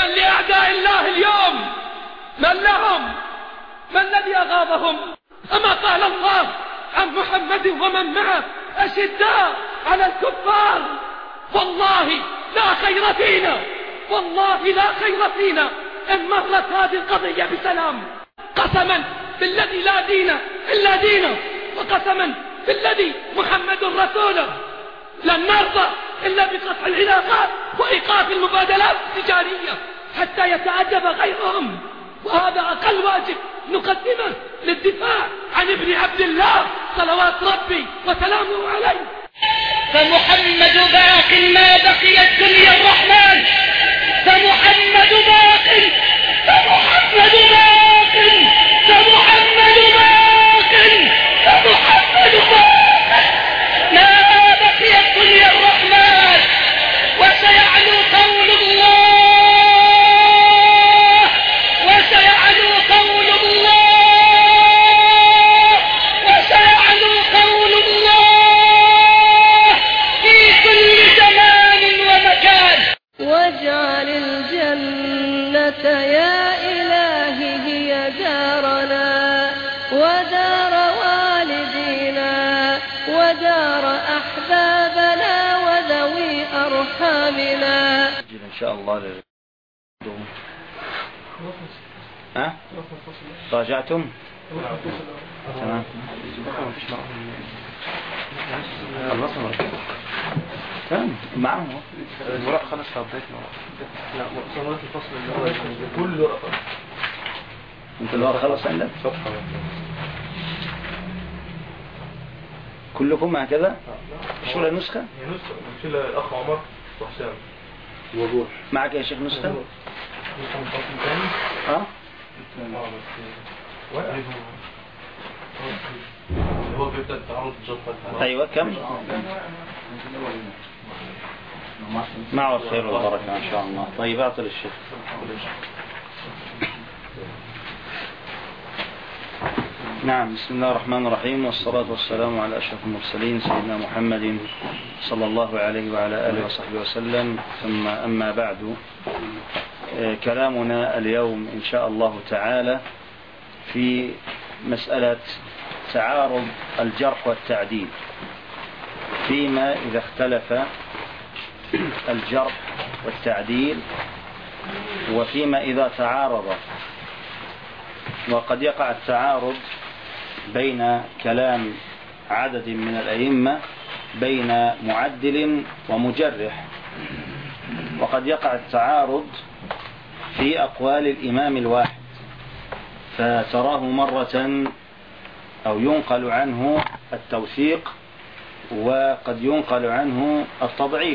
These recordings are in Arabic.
ومن لأعداء الله اليوم؟ من لهم؟ ما الذي أغاظهم؟ أما قال الله عن محمد ومن معه أشداء على الكفار. والله لا خير فينا، والله لا خير فينا إن مرت هذه القضية بسلام. قسما بالذي لا دين إلا دينه، وقسما بالذي محمد رسوله، لن نرضى إلا بقطع العلاقات وإيقاف المبادلات التجارية حتى يتأدب غيرهم. وهذا أقل واجب نقدمه للدفاع عن ابن عبد الله صلوات ربي وسلامه عليه. فمحمد باق ما بقي الدنيا الرحمن، فمحمد باق، فمحمد باق، فمحمد باق، فمحمد باق ما بقي الدنيا الرحمن. وسيعلو قول الله، وسيعلو قول الله، وسيعلو قول الله في كل زمان ومكان. واجعل الجنة يا إلهي هي دارنا ودار والدينا ودار أحبابنا وذوي أرحامنا. إن شاء الله. راجعتم؟ تمام. تمام معهم الوراق خلص ربيتنا. لا مقسمات الفصل اللي هو كله انت الوراق خلص عندك؟ صفحة كلكم هكذا؟ شو ولا نسخة؟ هي نسخة نشيل الأخ عمر وحسام وروح. معك يا شيخ نسخة؟ هو بيبدأ التعرض الجفة. أيوة كم؟ معه الخير والبركة إن شاء الله. طيب أعطي للشيخ. نعم. بسم الله الرحمن الرحيم، والصلاة والسلام على أشرف المرسلين سيدنا محمد صلى الله عليه وعلى آله وصحبه وسلم. ثم أما بعد، كلامنا اليوم إن شاء الله تعالى في مسألة تعارض الجرح والتعديل، فيما إذا اختلف الجرح والتعديل، وفيما إذا تعارض. وقد يقع التعارض بين كلام عدد من الأئمة بين معدل ومجرح، وقد يقع التعارض في أقوال الإمام الواحد، فتراه مرة أو ينقل عنه التوثيق وقد ينقل عنه التضعيف.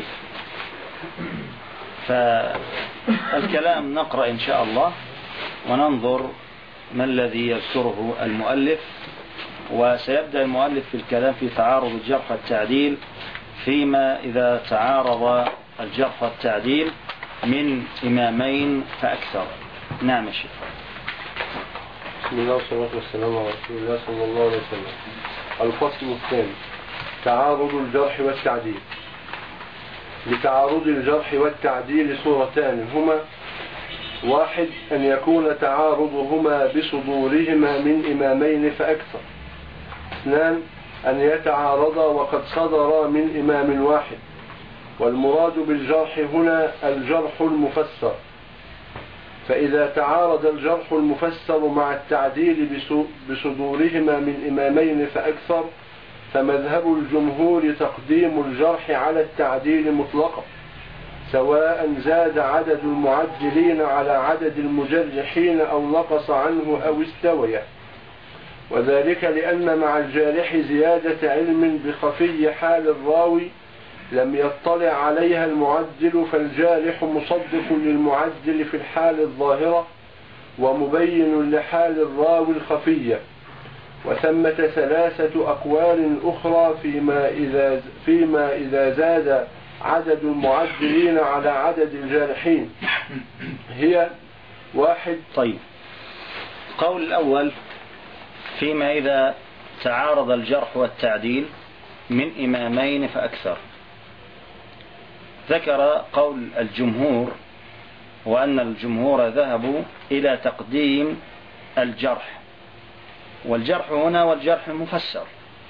فالكلام نقرأ إن شاء الله وننظر ما الذي يذكره المؤلف. وسيبدأ المؤلف في الكلام في تعارض الجرح والتعديل فيما إذا تعارض الجرح والتعديل من إمامين فأكثر. نعم يا شيخ. بسم الله والصلاة والسلام على رسول الله صلى الله عليه وسلم. الفصل الثاني، تعارض الجرح والتعديل. لتعارض الجرح والتعديل صورتان هما: واحد، أن يكون تعارضهما بصدورهما من إمامين فأكثر. اثنان، أن يتعارضا وقد صدرا من إمام واحد. والمراد بالجرح هنا الجرح المفسر. فإذا تعارض الجرح المفسر مع التعديل بصدورهما من إمامين فأكثر، فمذهب الجمهور تقديم الجرح على التعديل مطلقا، سواء زاد عدد المعدلين على عدد المجرحين أو نقص عنه أو استويا. وذلك لأن مع الجارح زيادة علم بخفي حال الراوي لم يطلع عليها المعدل، فالجارح مصدق للمعدل في الحال الظاهرة ومبين لحال الراوي الخفية. وثمة ثلاثة أقوال أخرى فيما إذا زاد عدد المعدلين على عدد الجارحين. هي: واحد. طيب، القول الأول فيما إذا تعارض الجرح والتعديل من إمامين فأكثر. ذكر قول الجمهور هو أن الجمهور ذهبوا إلى تقديم الجرح، والجرح هنا والجرح المفسر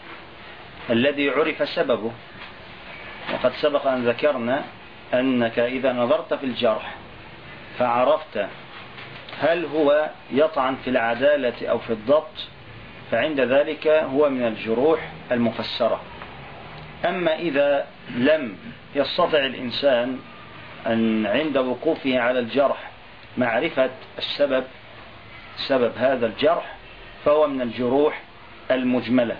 الذي عرف سببه. وقد سبق أن ذكرنا أنك إذا نظرت في الجرح فعرفت هل هو يطعن في العدالة أو في الضبط، فعند ذلك هو من الجروح المفسرة. أما إذا لم يستطع الإنسان أن عند وقوفه على الجرح معرفة سبب هذا الجرح، فهو من الجروح المجملة.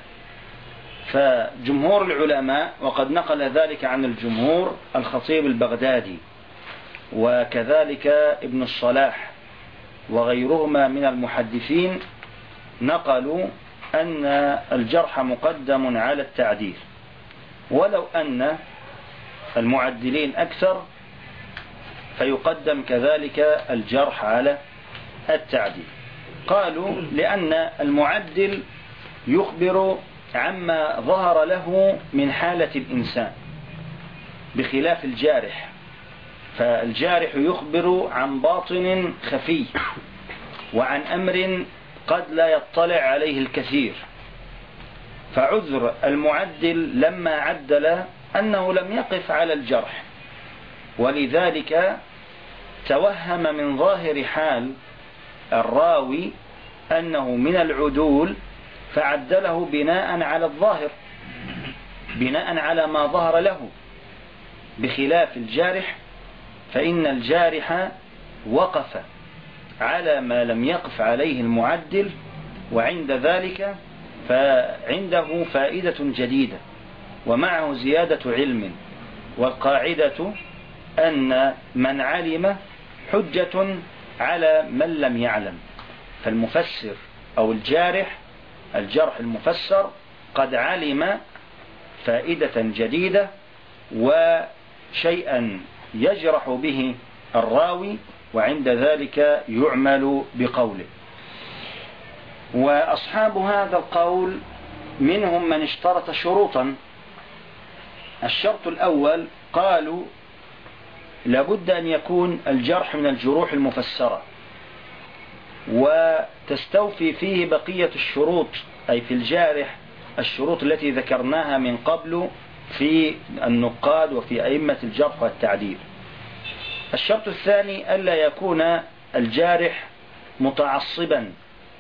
فجمهور العلماء، وقد نقل ذلك عن الجمهور الخطيب البغدادي وكذلك ابن الصلاح وغيرهما من المحدثين، نقلوا أن الجرح مقدم على التعديل، ولو أن المعدلين أكثر فيقدم كذلك الجرح على التعديل. قالوا لأن المعدل يخبر عما ظهر له من حالة الإنسان بخلاف الجارح، فالجارح يخبر عن باطن خفي وعن أمر قد لا يطلع عليه الكثير. فعذر المعدل لما عدل أنه لم يقف على الجرح، ولذلك توهم من ظاهر حال الراوي أنه من العدول فعدله بناء على الظاهر، بناء على ما ظهر له، بخلاف الجارح فإن الجارح وقف على ما لم يقف عليه المعدل، وعند ذلك فعنده فائدة جديدة ومعه زيادة علم. والقاعدة أن من علم حجة على من لم يعلم، فالمفسر أو الجرح المفسر قد علم فائدة جديدة وشيئا يجرح به الراوي، وعند ذلك يعمل بقوله. وأصحاب هذا القول منهم من اشترط شروطا. الشرط الأول قالوا لابد أن يكون الجرح من الجروح المفسرة، وتستوفي فيه بقية الشروط، أي في الجارح الشروط التي ذكرناها من قبل في النقاد وفي أئمة الجرح والتعديل. الشرط الثاني ألا يكون الجارح متعصبا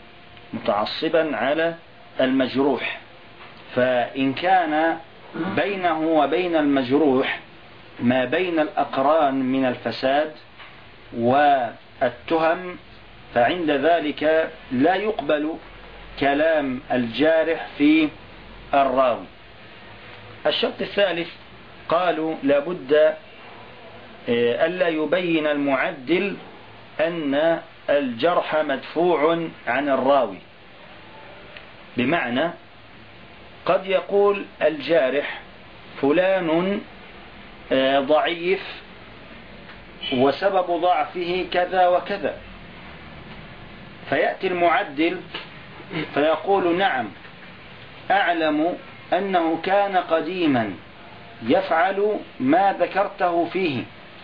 على المجروح، فإن كان بينه وبين المجروح ما بين الأقران من الفساد والتهم، فعند ذلك لا يقبل كلام الجارح في الراوي. الشرط الثالث قالوا لابد ألا يبين المعدل أن الجرح مدفوع عن الراوي، بمعنى قد يقول الجارح فلان ضعيف وسبب ضعفه كذا وكذا، فيأتي المعدل فيقول نعم أعلم أنه كان قديما يفعل ما ذكرته فيه،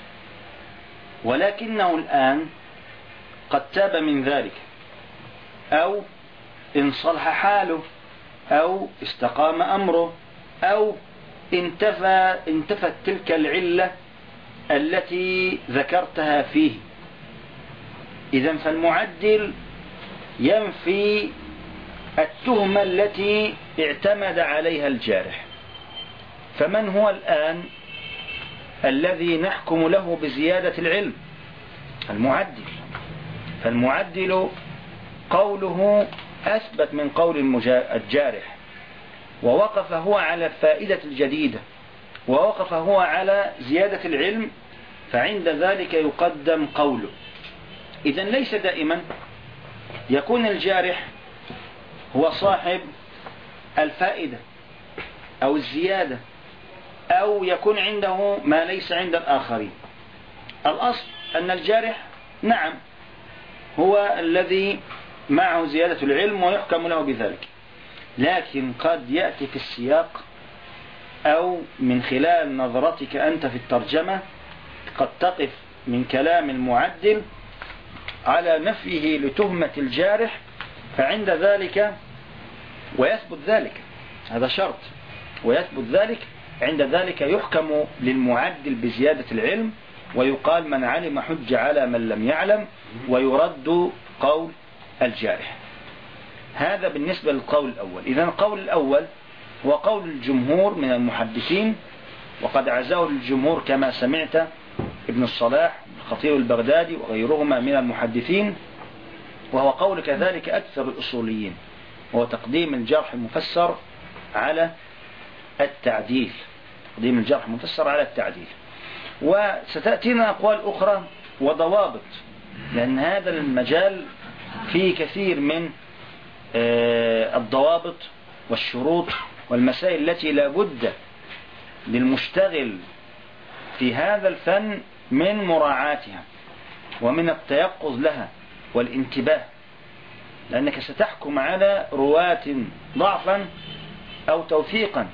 ولكنه الآن قد تاب من ذلك، أو انصلح حاله، أو استقام أمره، أو انتفت تلك العلة التي ذكرتها فيه. إذن فالمعدل ينفي التهمة التي اعتمد عليها الجارح. فمن هو الآن الذي نحكم له بزيادة العلم؟ المعدل. فالمعدل قوله أثبت من قول الجارح، ووقف هو على الفائدة الجديدة، ووقف هو على زيادة العلم، فعند ذلك يقدم قوله. إذن ليس دائما يكون الجارح هو صاحب الفائدة أو الزيادة، أو يكون عنده ما ليس عند الآخرين. الأصل أن الجارح نعم هو الذي معه زيادة العلم ويحكم له بذلك، لكن قد يأتي في السياق أو من خلال نظرتك أنت في الترجمة قد تقف من كلام المعدل على نفيه لتهمة الجارح، فعند ذلك ويثبت ذلك، هذا شرط، ويثبت ذلك، عند ذلك يحكم للمعدل بزيادة العلم، ويقال من علم حج على من لم يعلم، ويرد قول الجارح. هذا بالنسبة للقول الأول. إذن القول الأول هو قول الجمهور من المحدثين، وقد عزاه الجمهور كما سمعت ابن الصلاح الخطيب البغدادي وغيرهما من المحدثين، وهو قول كذلك أكثر الأصوليين، وهو تقديم الجرح المفسر على التعديل، تقديم الجرح المفسر على التعديل. وستأتينا أقوال أخرى وضوابط، لأن هذا المجال فيه كثير من الضوابط والشروط والمسائل التي لا بد للمشتغل في هذا الفن من مراعاتها ومن التيقظ لها والانتباه، لأنك ستحكم على رواة ضعفا أو توثيقا،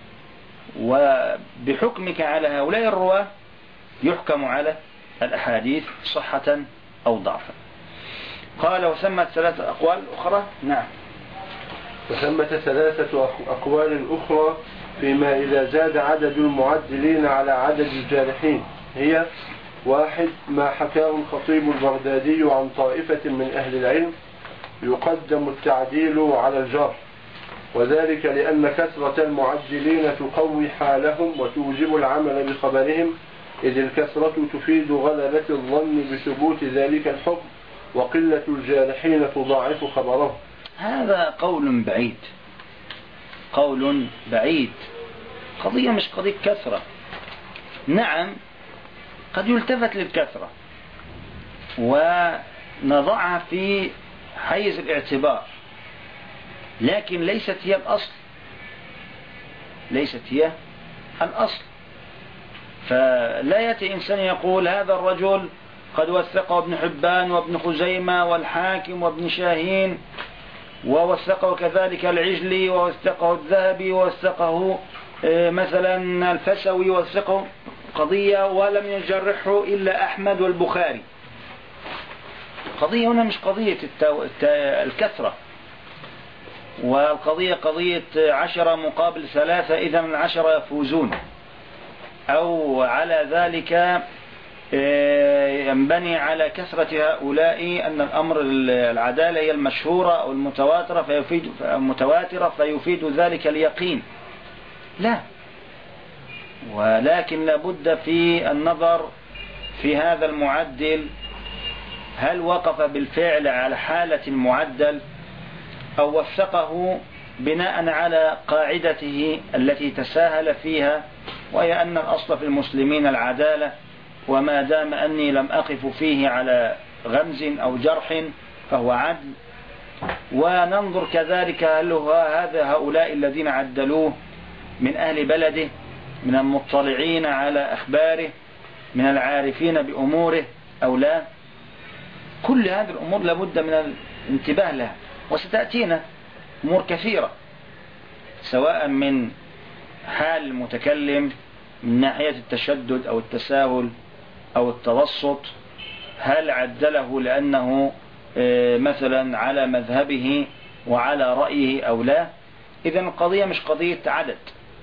وبحكمك على هؤلاء الرواة يحكم على الأحاديث صحة أو ضعفا. قال وثمت ثلاثة أقوال أخرى. نعم، وثمة ثلاثة أقوال أخرى فيما إذا زاد عدد المعدلين على عدد الجارحين، هي: 1. ما حكاه الخطيب البغدادي عن طائفة من أهل العلم يقدم التعديل على الجرح، وذلك لأن كثرة المعدلين تقوي حالهم وتوجب العمل بخبرهم، إذ الكثرة تفيد غلبة الظن بثبوت ذلك الحكم، وقلة الجارحين تضاعف خبره. هذا قول بعيد، قول بعيد. قضية مش قضية كثرة. نعم قد يلتفت للكثرة ونضعها في حيز الاعتبار، لكن ليست هي الأصل، ليست هي الأصل. فلا يأتي إنسان يقول هذا الرجل قد وثقه ابن حبان وابن خزيمة والحاكم وابن شاهين، ووثقه كذلك العجلي، ووثقه الذهبي، ووثقه مثلا الفسوي، ووثقه قضية ولم يجرحه إلا أحمد والبخاري. قضية هنا مش قضية الكثرة، والقضية قضية 10 مقابل 3، إذن 10 يفوزون، أو على ذلك ينبني على كثرة هؤلاء أن الأمر العدالة هي المشهورة أو المتواترة فيفيد ذلك اليقين. لا، ولكن لابد في النظر في هذا المعدل، هل وقف بالفعل على حالة المعدل أو وثقه بناء على قاعدته التي تساهل فيها، وهي أن الأصل في المسلمين العدالة، وما دام أني لم أقف فيه على غمز أو جرح فهو عدل. وننظر كذلك هل هؤلاء الذين عدلوه من أهل بلده، من المطلعين على أخباره، من العارفين بأموره أو لا. كل هذه الأمور لابد من الانتباه لها، وستأتينا أمور كثيرة سواء من حال المتكلم من ناحية التشدد أو التساهل أو التوسط، هل عدله لأنه مثلا على مذهبه وعلى رأيه أو لا. إذن القضية مش قضية عدد،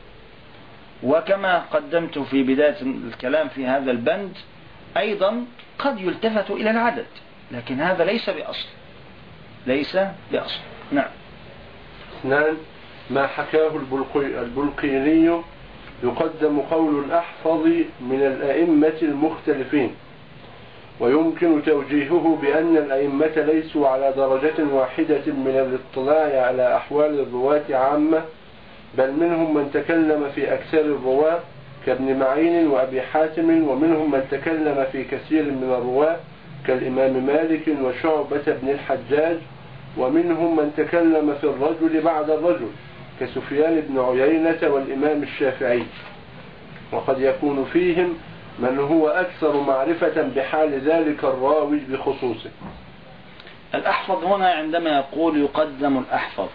وكما قدمت في بداية الكلام في هذا البند أيضا قد يلتفت إلى العدد، لكن هذا ليس بأصل، ليس بأصل. نعم. 2. ما حكاه البلقيني يقدم قول الأحفظ من الأئمة المختلفين، ويمكن توجيهه بأن الأئمة ليسوا على درجة واحدة من الاطلاع على أحوال الرواة عامة، بل منهم من تكلم في أكثر الرواة كابن معين وأبي حاتم، ومنهم من تكلم في كثير من الرواة كالإمام مالك وشعبة بن الحجاج، ومنهم من تكلم في الرجل بعد الرجل كسفيان بن عيينة والإمام الشافعي، وقد يكون فيهم من هو أكثر معرفة بحال ذلك الراوي بخصوصه. الأحفظ هنا عندما يقول يقدم الأحفظ،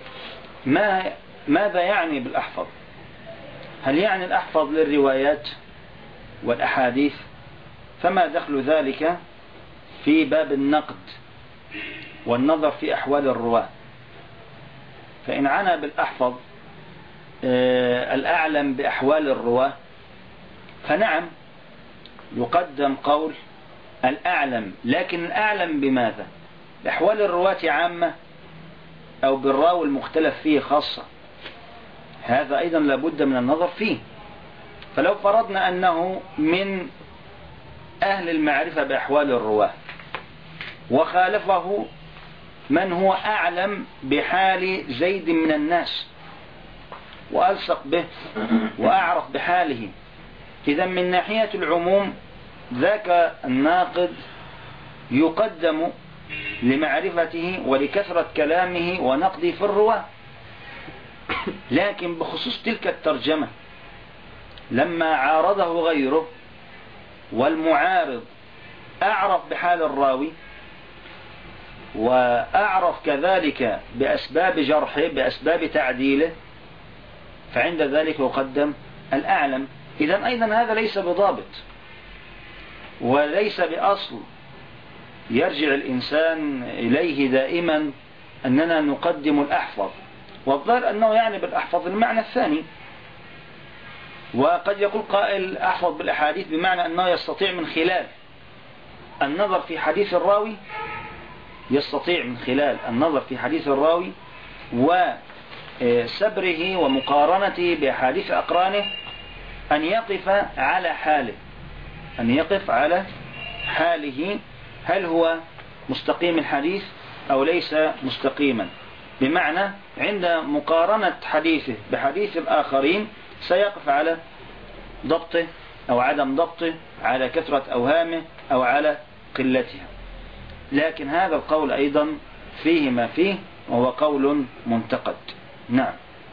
ماذا يعني بالأحفظ؟ هل يعني الأحفظ للروايات والأحاديث، فما دخل ذلك في باب النقد والنظر في أحوال الرواة؟ فإن عنا بالأحفظ الأعلم بأحوال الرواة فنعم يقدم قول الأعلم، لكن الأعلم بماذا؟ بأحوال الرواة عامة أو بالراوي المختلف فيه خاصة؟ هذا أيضا لابد من النظر فيه. فلو فرضنا أنه من أهل المعرفة بأحوال الرواة وخالفه من هو أعلم بحال زيد من الناس وألصق به وأعرف بحاله، إذا من ناحية العموم ذاك الناقد يقدم لمعرفته ولكثرة كلامه ونقده في الرواة. لكن بخصوص تلك الترجمة لما عارضه غيره والمعارض أعرف بحال الراوي وأعرف كذلك بأسباب جرحه بأسباب تعديله، فعند ذلك يقدم الأعلم. إذن أيضا هذا ليس بضابط وليس بأصل يرجع الإنسان إليه دائما أننا نقدم الأحفظ، والظاهر أنه يعني بالأحفظ المعنى الثاني. وقد يقول قائل أحفظ بالأحاديث بمعنى أنه يستطيع من خلال النظر في حديث الراوي وسبره ومقارنته بأحاديث أقرانه أن يقف على حاله هل هو مستقيم الحديث أو ليس مستقيما، بمعنى عند مقارنة حديثه بحديث الآخرين سيقف على ضبطه أو عدم ضبطه، على كثرة أوهامه أو على قلتها. لكن هذا القول أيضا فيه ما فيه وهو قول منتقد. نعم.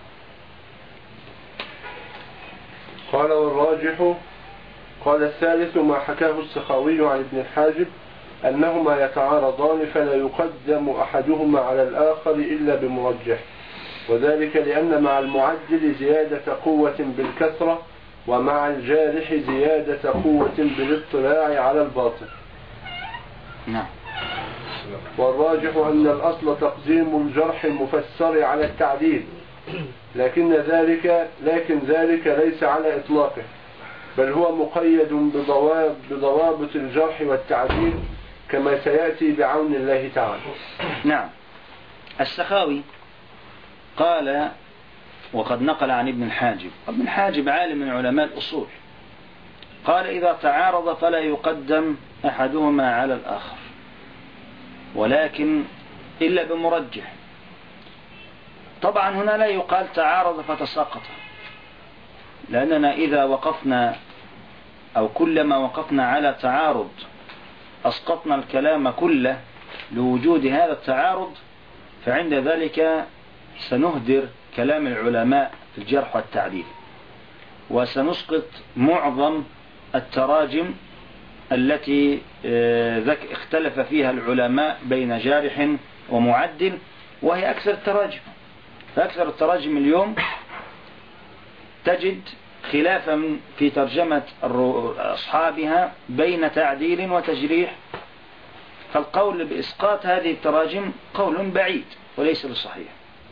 قال والراجح. قال الثالث ما حكاه السخاوي عن ابن الحاجب أنهما يتعارضان فلا يقدم أحدهما على الآخر إلا بمرجح، وذلك لأن مع المعدل زيادة قوة بالكثرة ومع الجارح زيادة قوة بالاطلاع على الباطل. نعم. والراجح أن الأصل تقديم الجرح المفسر على التعديل، لكن ذلك ليس على إطلاقه، بل هو مقيد بضوابط الجرح والتعديل كما سيأتي بعون الله تعالى. نعم. السخاوي قال وقد نقل عن ابن الحاجب، ابن الحاجب عالم من علماء الأصول، قال إذا تعارض فلا يقدم أحدهما على الآخر ولكن إلا بمرجح. طبعا هنا لا يقال تعارض فتساقط، لأننا إذا وقفنا أو كلما وقفنا على تعارض أسقطنا الكلام كله لوجود هذا التعارض، فعند ذلك سنهدر كلام العلماء في الجرح والتعديل وسنسقط معظم التراجم التي اختلف فيها العلماء بين جارح ومعدل، وهي أكثر التراجم. فأكثر التراجم اليوم تجد خلافا في ترجمة أصحابها بين تعديل وتجريح، فالقول بإسقاط هذه التراجم قول بعيد وليس بصحيح.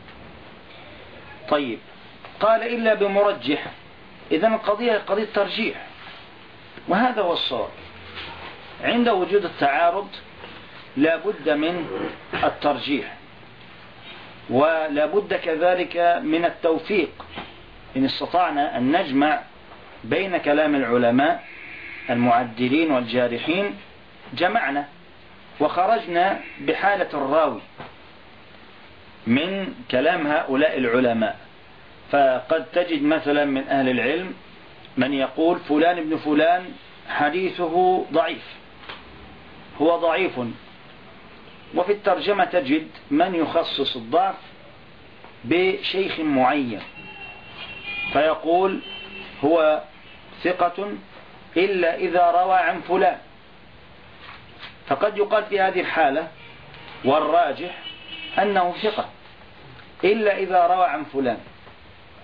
طيب، قال إلا بمرجح، إذن القضية قضية ترجيح، وهذا هو الصواب. عند وجود التعارض لا بد من الترجيح، ولا بد كذلك من التوفيق. إن استطعنا أن نجمع بين كلام العلماء المعدلين والجارحين جمعنا وخرجنا بحالة الراوي من كلام هؤلاء العلماء. فقد تجد مثلا من أهل العلم من يقول فلان ابن فلان حديثه ضعيف، هو ضعيف، وفي الترجمة تجد من يخصص الضعف بشيخ معين فيقول هو ثقة إلا إذا روى عن فلان. فقد يقال في هذه الحالة والراجح أنه ثقة إلا إذا روى عن فلان.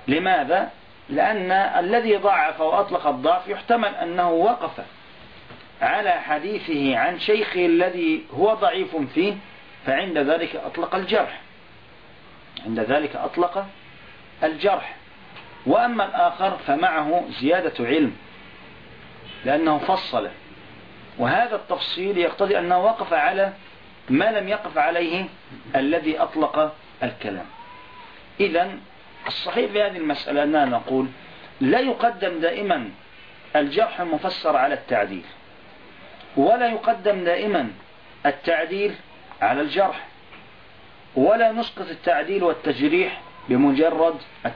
لماذا؟ لأن الذي ضعف وأطلق الضعف يحتمل أنه وقف على حديثه عن شيخه الذي هو ضعيف فيه، فعند ذلك أطلق الجرح، عند ذلك أطلق الجرح. وأما الآخر فمعه زيادة علم لأنه فصل، وهذا التفصيل يقتضي أنه وقف على ما لم يقف عليه الذي أطلق الكلام. إذن الصحيح في هذه المسألة أننا نقول لا يقدم دائما الجرح المفسر على التعديل، ولا يقدم دائما التعديل على الجرح، ولا نسقط التعديل والتجريح بمجرد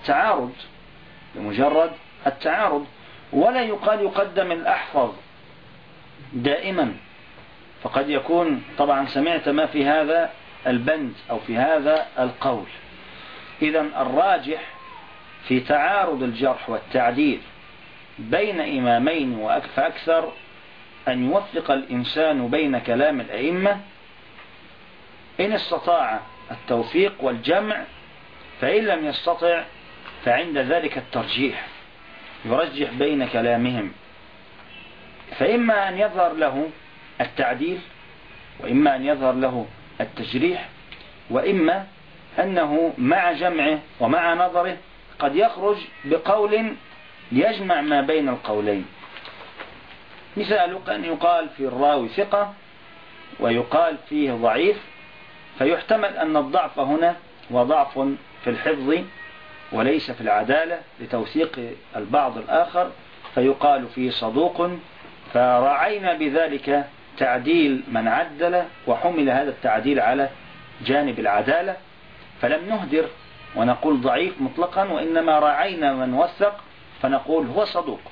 التعارض، ولا يقال يقدم الأحفظ دائما، فقد يكون طبعا سمعت ما في هذا البند أو في هذا القول. إذن الراجح في تعارض الجرح والتعديل بين إمامين فأكثر أن يوفق الإنسان بين كلام الأئمة إن استطاع التوفيق والجمع، فإن لم يستطع فعند ذلك الترجيح، يرجح بين كلامهم، فإما أن يظهر له التعديل، وإما أن يظهر له التجريح، وإما أنه مع جمعه ومع نظره قد يخرج بقول يجمع ما بين القولين. مثال أن يقال في الراوي ثقة ويقال فيه ضعيف، فيحتمل أن الضعف هنا هو ضعف في الحفظ وليس في العدالة لتوثيق البعض الآخر، فيقال فيه صدوق، فرعينا بذلك تعديل من عدل وحمل هذا التعديل على جانب العدالة، فلم نهدر ونقول ضعيف مطلقا، وإنما رعينا من وثق فنقول هو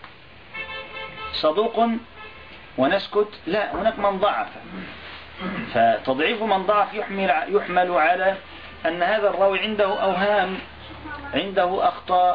صدوق ونسكت. لا، هناك من ضعف، فتضعيف من ضعف يحمل على أن هذا الراوي عنده أوهام، عنده أخطاء،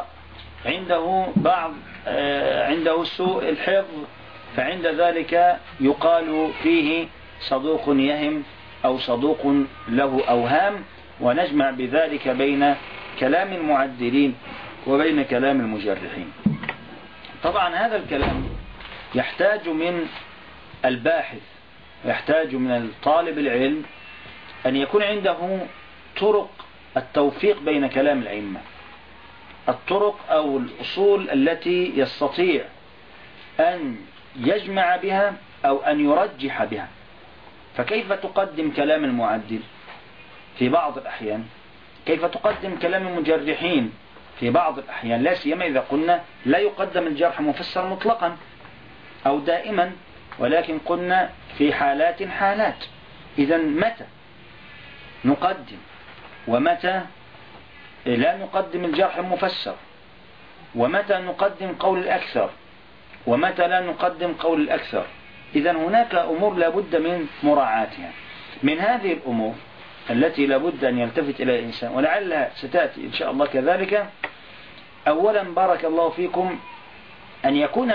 عنده سوء الحفظ، فعند ذلك يقال فيه صدوق يهم أو صدوق له أوهام، ونجمع بذلك بين كلام المعدلين وبين كلام المجرحين. طبعا هذا الكلام يحتاج من الباحث، يحتاج من الطالب العلم أن يكون عنده طرق التوفيق بين كلام الأئمة، الطرق أو الأصول التي يستطيع أن يجمع بها أو أن يرجح بها. فكيف تقدم كلام المعدل في بعض الأحيان؟ كيف تقدم كلام المجرحين في بعض الأحيان؟ لا سيما إذا قلنا لا يقدم الجرح مفسر مطلقا أو دائما، ولكن قلنا في حالات. إذا متى نقدم ومتى لا نقدم الجرح المفسر، ومتى نقدم قول الأكثر ومتى لا نقدم قول الأكثر؟ إذا هناك أمور لابد من مراعاتها. من هذه الأمور التي لابد أن يلتفت إلى الإنسان، ولعلها ستأتي إن شاء الله كذلك، أولا بارك الله فيكم أن يكون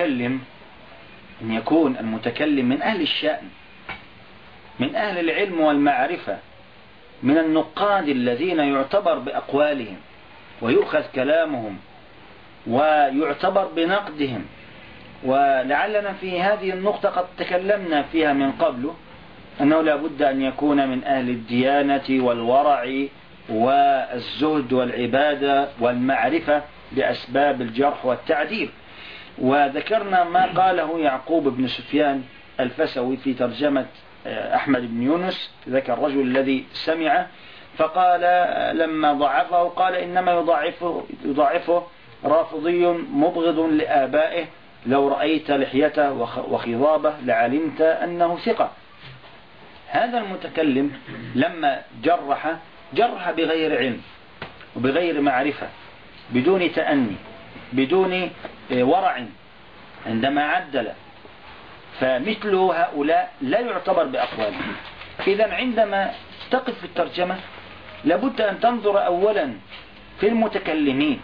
المتكلم من أهل الشأن، من أهل العلم والمعرفة، من النقاد الذين يعتبر بأقوالهم ويؤخذ كلامهم ويعتبر بنقدهم. ولعلنا في هذه النقطة قد تكلمنا فيها من قبل، أنه لا بد أن يكون من أهل الديانة والورع والزهد والعبادة والمعرفة بأسباب الجرح والتعديل. وذكرنا ما قاله يعقوب بن سفيان الفسوي في ترجمة أحمد بن يونس، ذاك الرجل الذي سمع فقال لما ضعفه قال إنما يضعفه رافضي مبغض لآبائه، لو رأيت لحيته وخضابه لعلمت أنه ثقة. هذا المتكلم لما جرح بغير علم وبغير معرفة، بدون تأني، بدون ورع، عندما عدل، فمثل هؤلاء لا يعتبر بأقوالهم. إذا عندما تقف في الترجمة لابد أن تنظر أولا في المتكلمين،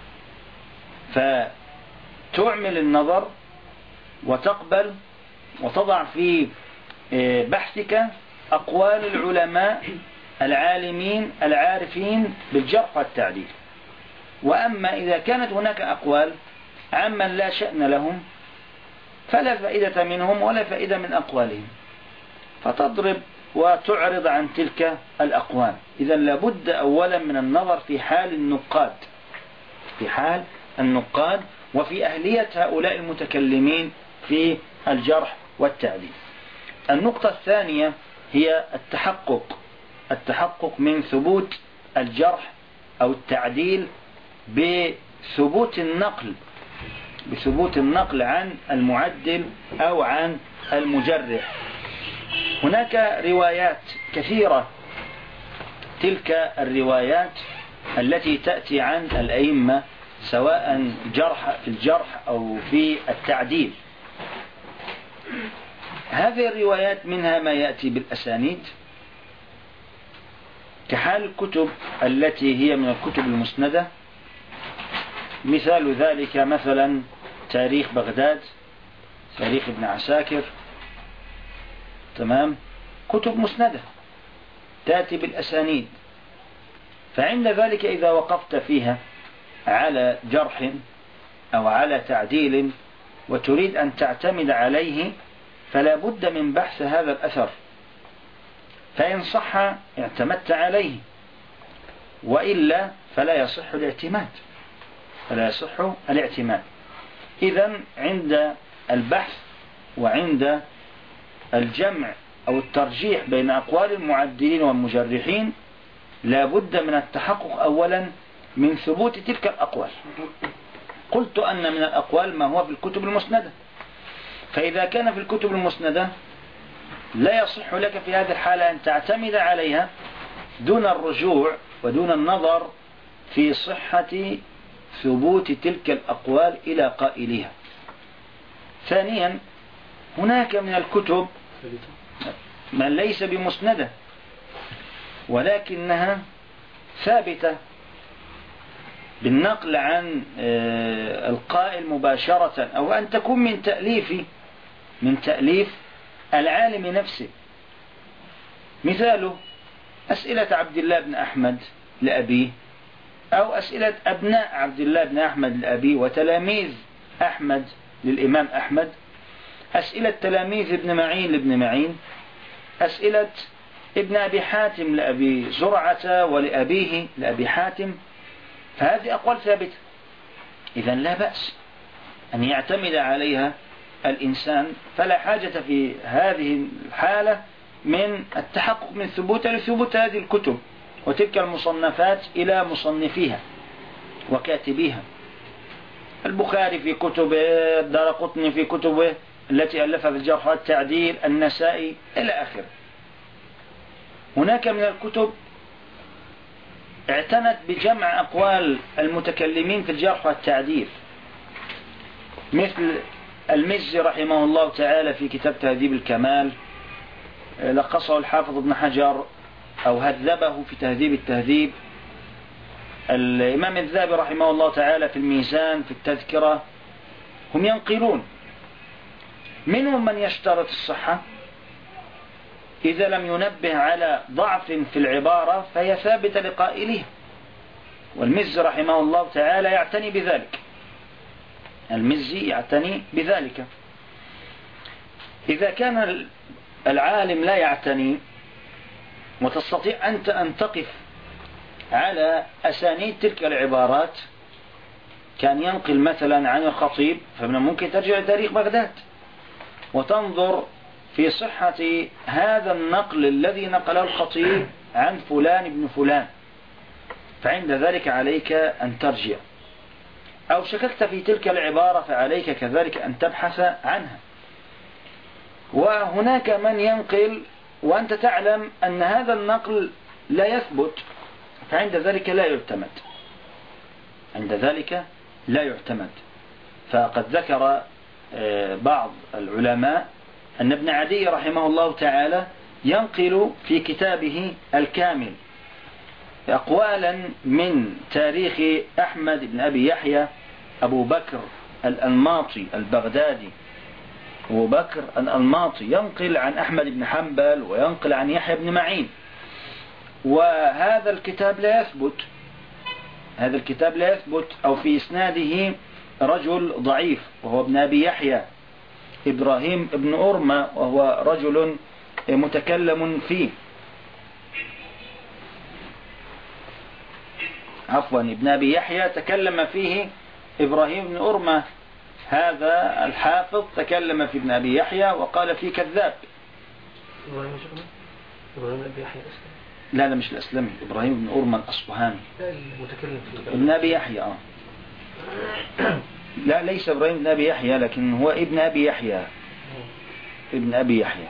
فتعمل النظر وتقبل وتضع في بحثك أقوال العلماء العالمين العارفين بالجرح والتعديل. وأما إذا كانت هناك أقوال عمن لا شأن لهم فلا فائدة منهم ولا فائدة من أقوالهم، فتضرب وتعرض عن تلك الأقوال. إذا لابد أولا من النظر في حال النقاد، في حال النقاد وفي أهلية هؤلاء المتكلمين في الجرح والتعديل. النقطة الثانية هي التحقق من ثبوت الجرح أو التعديل بثبوت النقل عن المعدل أو عن المجرح. هناك روايات كثيرة، تلك الروايات التي تأتي عن الأئمة سواء في الجرح أو في التعديل، هذه الروايات منها ما يأتي بالأسانيد كحال الكتب التي هي من الكتب المسندة. مثال ذلك مثلا تاريخ بغداد، تاريخ ابن عساكر، تمام، كتب مسندة تأتي بالأسانيد. فعند ذلك إذا وقفت فيها على جرح أو على تعديل وتريد أن تعتمد عليه فلا بد من بحث هذا الأثر، فإن صح اعتمدت عليه، وإلا فلا يصح الاعتماد. إذن عند البحث وعند الجمع أو الترجيح بين أقوال المعدلين والمجرحين لا بد من التحقق أولا من ثبوت تلك الأقوال. قلت أن من الأقوال ما هو في الكتب المسندة، فإذا كان في الكتب المسندة لا يصح لك في هذه الحالة أن تعتمد عليها دون الرجوع ودون النظر في صحة ثبوت تلك الأقوال إلى قائلها. ثانيا، هناك من الكتب من ليس بمسندة ولكنها ثابتة بالنقل عن القائل مباشرة، أو أن تكون من تأليف العالم نفسه. مثاله أسئلة عبد الله بن أحمد لأبيه، أو أسئلة أبناء عبد الله بن أحمد لأبيه وتلاميذ أحمد للإمام أحمد، أسئلة تلاميذ ابن معين لابن معين، أسئلة ابن أبي حاتم لأبي زرعة ولأبيه لأبي حاتم. فهذه أقوال ثابتة، إذن لا بأس أن يعتمد عليها الإنسان، فلا حاجة في هذه الحالة من التحقق من ثبوت هذه الكتب وتلك المصنفات إلى مصنفيها وكاتبيها. البخاري في كتبه، الدارقطني في كتبه التي ألفها في الجرح والتعديل، النسائي إلى آخره. هناك من الكتب اعتنت بجمع أقوال المتكلمين في الجرح والتعديل، مثل المزي رحمه الله تعالى في كتاب تهذيب الكمال، لخصه الحافظ ابن حجر أو هذبه في تهذيب التهذيب. الإمام الذهبي رحمه الله تعالى في الميزان في التذكرة. هم ينقلون، منهم من يشترط الصحة إذا لم ينبه على ضعف في العبارة فهي ثابتة لقائله، والمزي رحمه الله تعالى يعتني بذلك. إذا كان العالم لا يعتني وتستطيع أنت أن تقف على أسانيد تلك العبارات، كان ينقل مثلا عن الخطيب، فمن ممكن ترجع لتاريخ بغداد وتنظر في صحة هذا النقل الذي نقله الخطيب عن فلان ابن فلان، فعند ذلك عليك أن ترجع. أو شككت في تلك العبارة فعليك كذلك أن تبحث عنها. وهناك من ينقل وأنت تعلم أن هذا النقل لا يثبت، فعند ذلك لا يعتمد. فقد ذكر بعض العلماء أن ابن عدي رحمه الله تعالى ينقل في كتابه الكامل أقوالا من تاريخ أحمد بن أبي يحيى أبو بكر الأنماطي البغدادي، أبو بكر الأنماطي ينقل عن أحمد بن حنبل وينقل عن يحيى بن معين، وهذا الكتاب لا يثبت، أو في إسناده رجل ضعيف وهو ابن أبي يحيى، إبراهيم بن أرمى وهو رجل متكلم فيه، عفوا ابن أبي يحيى تكلم فيه إبراهيم بن أرمى، هذا الحافظ تكلم في ابن أبي يحيى وقال فيه كذاب. إبراهيم أبي يحيى الأسلمي؟ لا مش الأسلمي، إبراهيم بن أرمى الأصبهاني المتكلم فيه ابن أبي يحيى. لا ليس إبراهيم بن أبي يحيى، لكن هو ابن أبي يحيى. ابن أبي يحيى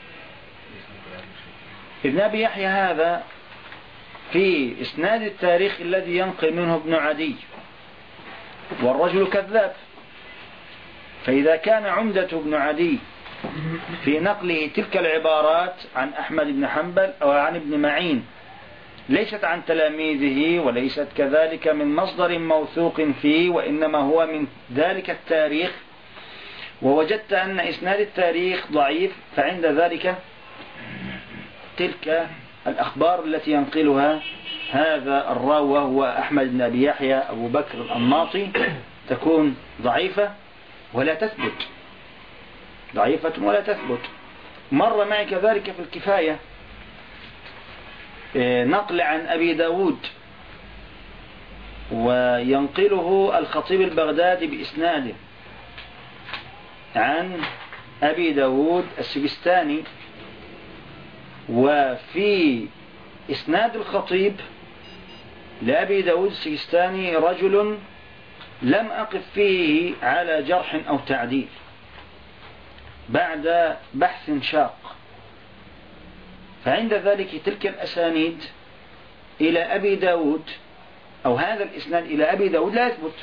ابن أبي يحيى هذا في إسناد التاريخ الذي ينقل منه ابن عدي، والرجل كذاب. فإذا كان عمدة ابن عدي في نقله تلك العبارات عن أحمد بن حنبل أو عن ابن معين ليست عن تلاميذه وليست كذلك من مصدر موثوق فيه، وإنما هو من ذلك التاريخ، ووجدت أن إسناد التاريخ ضعيف، فعند ذلك تلك الأخبار التي ينقلها هذا الراوي وهو أحمد بن أبي يحيى أبو بكر الأنماطي تكون ضعيفة ولا تثبت، ضعيفة ولا تثبت. مر معي كذلك في الكفاية نقل عن أبي داود، وينقله الخطيب البغدادي بإسناده عن أبي داود السجستاني، وفي إسناد الخطيب لأبي داود السجستاني رجل لم أقف فيه على جرح أو تعديل بعد بحث شاق. فعند ذلك تلك الأسانيد إلى أبي داود أو هذا الإسناد إلى أبي داود لا يثبت.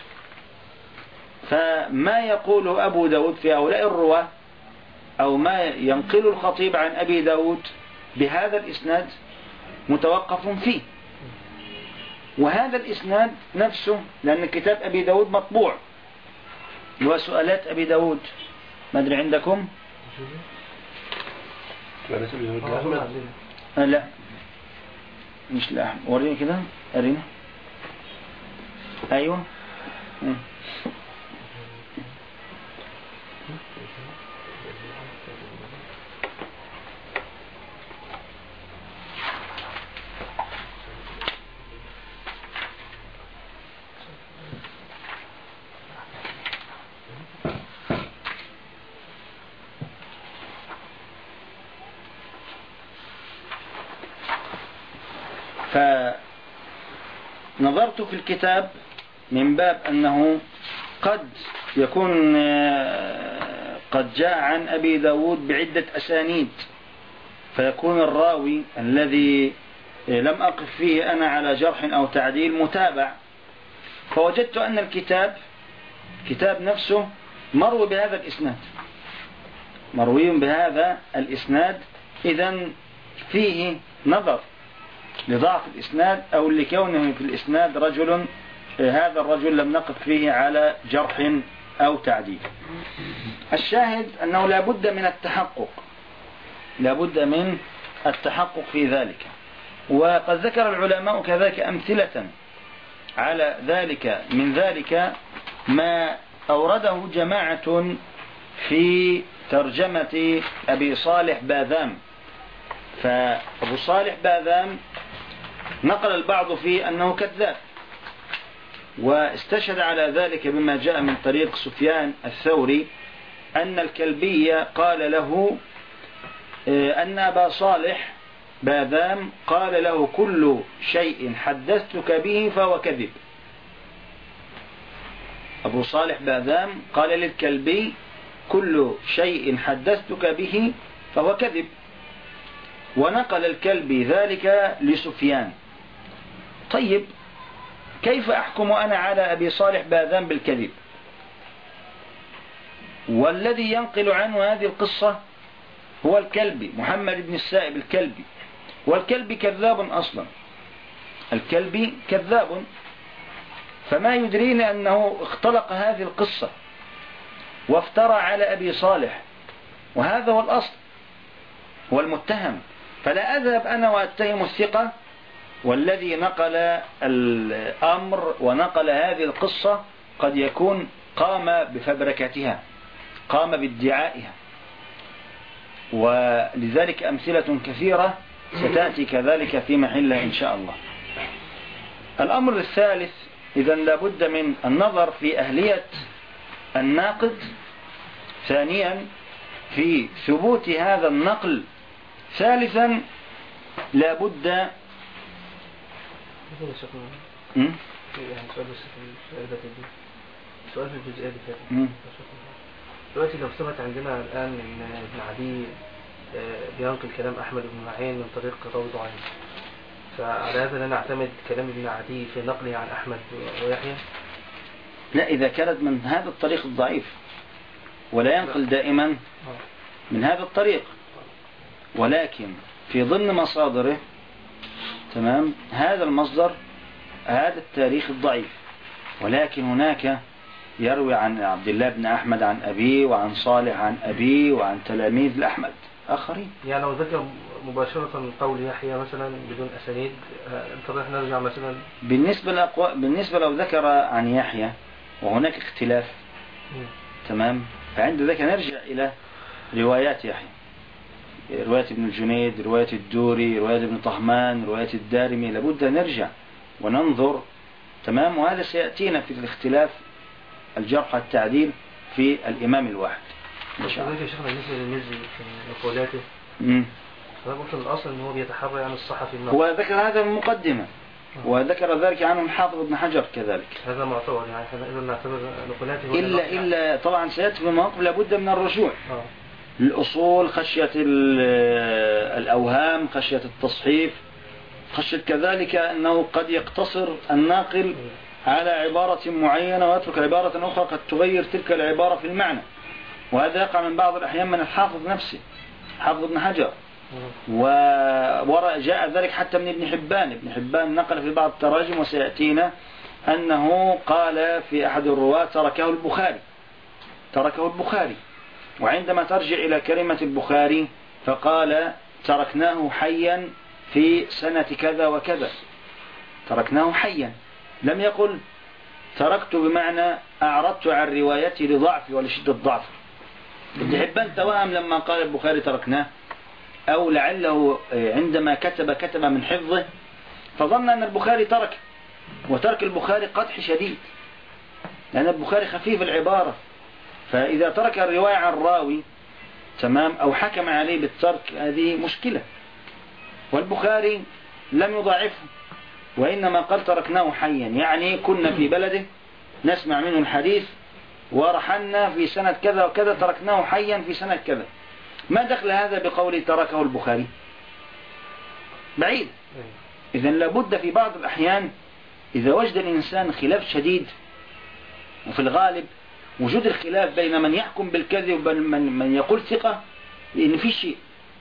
فما يقوله أبو داود في هؤلاء الرواة أو ما ينقل الخطيب عن أبي داود بهذا الإسناد متوقف فيه. وهذا الإسناد نفسه، لأن كتاب أبي داود مطبوع وسؤالات أبي داود، ما أدري عندكم؟ لا مش لا، وريني كده، أرينا. أيوة فنظرت في الكتاب من باب أنه قد يكون قد جاء عن أبي داود بعدة أسانيد، فيكون الراوي الذي لم أقف فيه أنا على جرح أو تعديل متابع. فوجدت أن الكتاب نفسه مروي بهذا الإسناد، مروي بهذا الإسناد، إذن فيه نظر لضعف الإسناد أو لكونه في الإسناد رجل هذا الرجل لم نقف فيه على جرح أو تعديل. الشاهد أنه لابد من التحقق في ذلك. وقد ذكر العلماء كذلك أمثلة على ذلك، من ذلك ما أورده جماعة في ترجمة أبي صالح باذام. فأبو صالح باذام نقل البعض فيه أنه كذاب، واستشهد على ذلك بما جاء من طريق سفيان الثوري أن الكلبي قال له أن أبا صالح باذام قال له كل شيء حدثتك به فهو كذب. أبو صالح باذام قال للكلبي كل شيء حدثتك به فهو كذب، ونقل الكلبي ذلك لسفيان. طيب كيف أحكم أنا على أبي صالح باذام بالكذب والذي ينقل عنه هذه القصة هو الكلبي محمد بن السائب الكلبي، والكلبي كذاب أصلا، الكلبي كذاب، فما يدريني أنه اختلق هذه القصة وافترى على أبي صالح، وهذا هو الأصل، هو المتهم. فلا أذهب أنا وأتهم الثقة والذي نقل الأمر ونقل هذه القصة قد يكون قام بفبركتها قام بادعائها، ولذلك أمثلة كثيرة ستأتي كذلك في محلها إن شاء الله. الأمر الثالث، إذا لابد من النظر في أهلية الناقد. ثانيا في ثبوت هذا النقل. ثالثا لابد يعني سؤال في الجزئية اللي فاتت. دلوقتي لو ثبت عندنا الآن إن ابن عدي بينقل كلام أحمد بن معين من طريق راوي ضعيف، فعلى هذا لا نعتمد كلام ابن عدي في نقله عن أحمد ويحيى؟ لا، إذا كانت من هذا الطريق الضعيف، ولا ينقل دائما من هذا الطريق، ولكن في ضمن مصادره تمام هذا المصدر هذا التاريخ الضعيف، ولكن هناك يروي عن عبد الله بن أحمد عن أبيه، وعن صالح عن أبيه، وعن تلاميذ لأحمد آخرين. يعني لو ذكر مباشرة قول يحيى مثلا بدون أسانيد نضطر نرجع مثلا. بالنسبة لو ذكر عن يحيى وهناك اختلاف تمام، فعند ذلك نرجع إلى روايات يحيى، رواية ابن الجنيد، رواية الدوري، رواية ابن طهمان، رواية الدارمي، لابد نرجع وننظر تمام. وهذا سيأتينا في الاختلاف الجرح التعديل في الإمام الواحد إن شاء الله. شيخنا بالنسبة للمزي في مقولاته، أنا قلت الأصل إنه بيتحرى عن الصحفي النقد، هو ذكر هذا من المقدمة، وذكر ذلك عنه الحافظ ابن حجر كذلك. هذا معتبر يعني إذا نعتبر نقولاته إلا طبعا سيأتي في مواقف لابد من الرجوع الأصول، خشية الأوهام، خشية التصحيف، خشية كذلك أنه قد يقتصر الناقل على عبارة معينة ويترك عبارة أخرى قد تغير تلك العبارة في المعنى، وهذا يقع من بعض الأحيان من الحافظ نفسه، حافظ ابن حجر. وجاء ذلك حتى من ابن حبان. ابن حبان نقل في بعض التراجم وسيأتينا أنه قال في أحد الرواة تركه البخاري، وعندما ترجع إلى كلمة البخاري فقال تركناه حيا في سنة كذا وكذا، تركناه حيا، لم يقل تركت بمعنى أعرضت عن روايتي لضعفي ولشدة ضعف. ابن حبان توهم لما قال البخاري تركناه، أو لعله عندما كتب من حفظه فظن أن البخاري ترك، وترك البخاري قدح شديد، لأن البخاري خفيف العبارة، فإذا ترك الرواية عن راوي تمام أو حكم عليه بالترك هذه مشكلة. والبخاري لم يضاعفه، وإنما قال تركناه حيا، يعني كنا في بلده نسمع منه الحديث ورحلنا في سنة كذا وكذا، تركناه حيا في سنة كذا. ما دخل هذا بقول تركه البخاري؟ بعيد. إذن لابد في بعض الأحيان إذا وجد الإنسان خلاف شديد، وفي الغالب وجود الخلاف بين من يحكم بالكذب وبين من يقول ثقة، إن في شيء،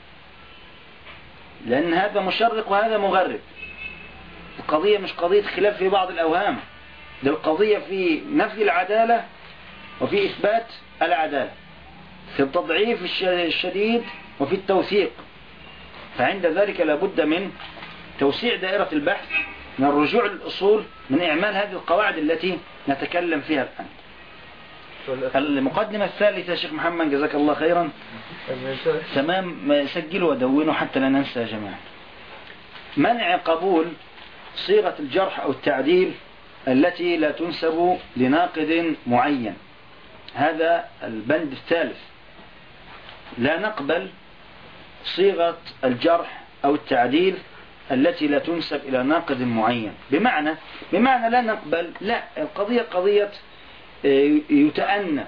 لأن هذا مشرق وهذا مغرب. القضية مش قضية خلاف في بعض الأوهام، ده القضية في نفي العدالة وفي إثبات العدالة، في التضعيف الشديد وفي التوثيق. فعند ذلك لابد من توسيع دائرة البحث، من الرجوع للأصول، من إعمال هذه القواعد التي نتكلم فيها الآن. المقدمة الثالثة شيخ محمد جزاك الله خيرا. تمام، سجلوا ودونوا حتى لا ننسى جميعا. منع قبول صيغة الجرح أو التعديل التي لا تنسب لناقد معين، هذا البند الثالث. لا نقبل صيغة الجرح أو التعديل التي لا تنسب إلى ناقد معين. بمعنى لا نقبل، لا، القضية قضية يتأنى.